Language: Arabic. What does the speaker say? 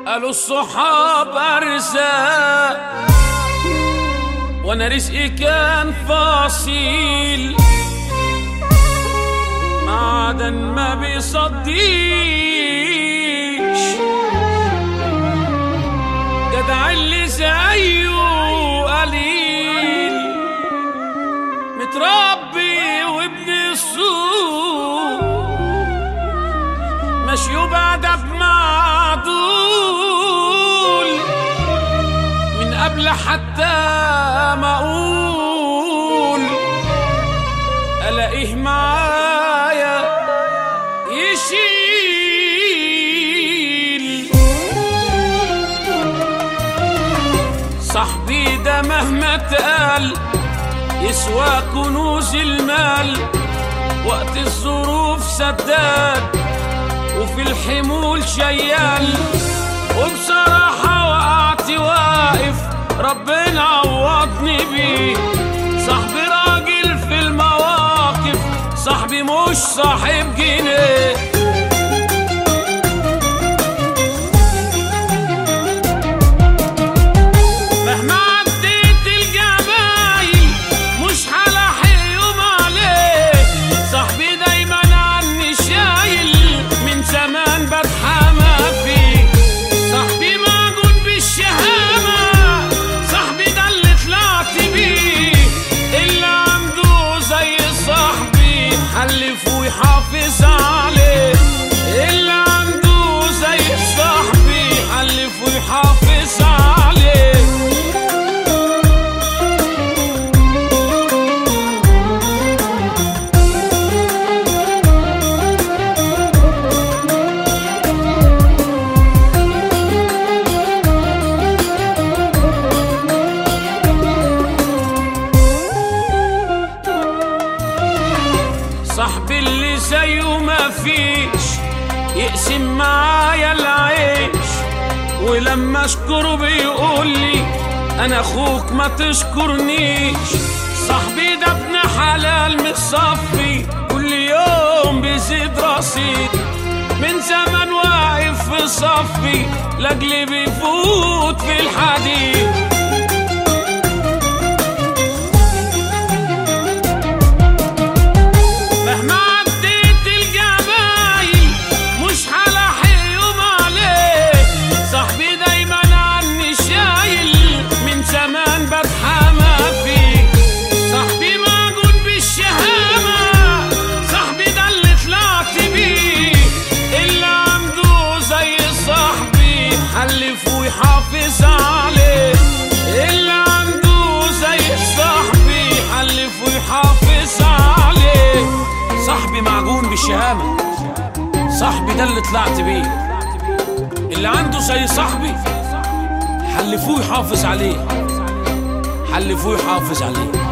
قالوا الصحاب أرزاق وانا رزقي كان فاصيل، معدن ما بيصديش، جدع اللي زيه قليل، متربي وابن السوق، ماشي وبأدب معدول، من قبل حتى ما اقول الاقيه معايا يشيل. صاحبي ده مهما اتقال يسوى كنوز المال، وقت الظروف سداد وفي الحمول شيال، وبصراحة وقعت واقف ربنا عوضني بيه. صاحبي راجل في المواقف، صاحبي مش صاحب جنيه. مهما عديت الجبايل مش هلاحق يوم عليه، صاحبي دايما عني شايل، من زمان بتحامى فيه. صاحبي موجود بالشهامة، صاحبي ده اللي طلعت بيه، اللي عنده زي صاحبي حلف ويحافظ عليه، اللي عنده زي صاحبي حلف ويحافظ عليه. صاحبي اللي زيه ما فيش، يقسم معايا العيش، ولما اشكره بيقول لي انا اخوك ما تشكرنيش. صاحبي ده ابن حلال متصفي، كل يوم بيزيد رصيد، من زمان واقف في صفي لاجلي بيفوت في الحديد. مهما عديت الجبايل مش هلاحق يوم عليه، صاحبي دايما عني شايل، من زمان بتحامى فيه. صاحبي موجود بالشهامة، صاحبي ده اللي طلعت بيه، اللي عنده زي صاحبي حلف ويحافظ عليه، اللي عنده زي صاحبي حلف ويحافظ عليه. صاحبي معجون بالشهامة، صاحبي ده اللي طلعت بيه، اللي عنده زي صاحبي حلفوه يحافظ عليه، حلفوه يحافظ عليه.